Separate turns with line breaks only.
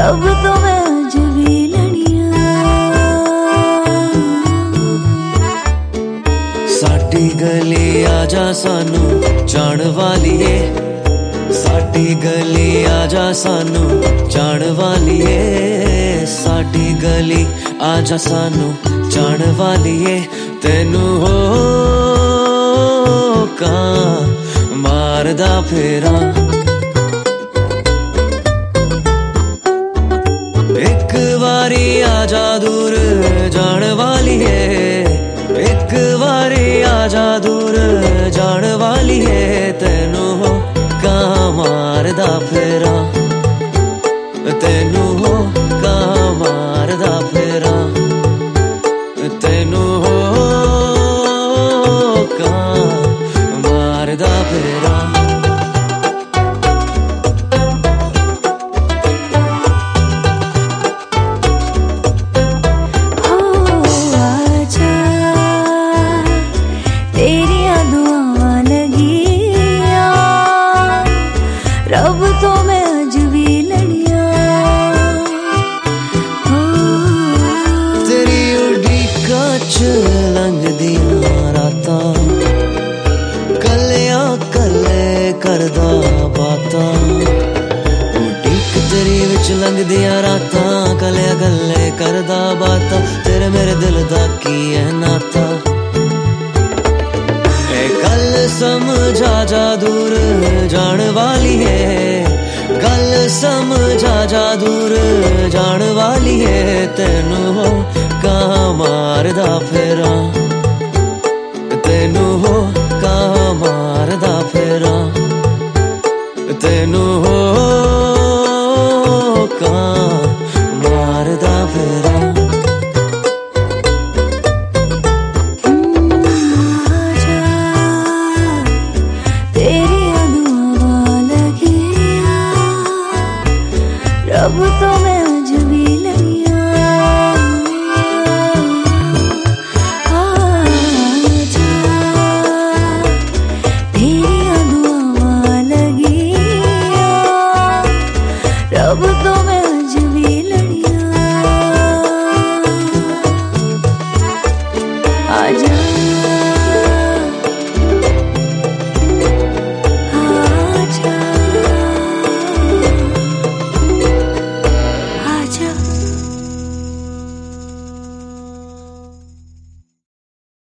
रब तो मैं अज भी लड़िया।
साडी गली आजा सानू जान वालीए, साडी गली आजा सानू जान वालीए, साडी गली आजा सानू जान वालीए। तेनू हो का मारदा फेरा, एक बारी आजा दूर जान वालीए, एक बारी आजा दूर जान वालीए। तेनू हो का मारदा फेरा, तेनू हो का मारदा फेरा, तेनू हो का मारदा फेरा।
रब तो मैं अज भी लड़िया।
तेरी उड़ीका च लंघदियां रातां, कलिया कले करदा बातां। उड़ीक तेरी विच लंघदियां रातां, कलिया कले करदा बातां। तेरे मेरे दिल दा की है नाता, गल समझा जा दूर जान वाली है, गल समझा जा दूर जान वाली है। तेनू हो का मारदा फेरा, तेनू हो का मारदा फेरा, तेनू हो का मारदा फेरा।
रब तो मैं अज भी लड़िया। आजा तेरी दुआवां लगिया, रब तो मैं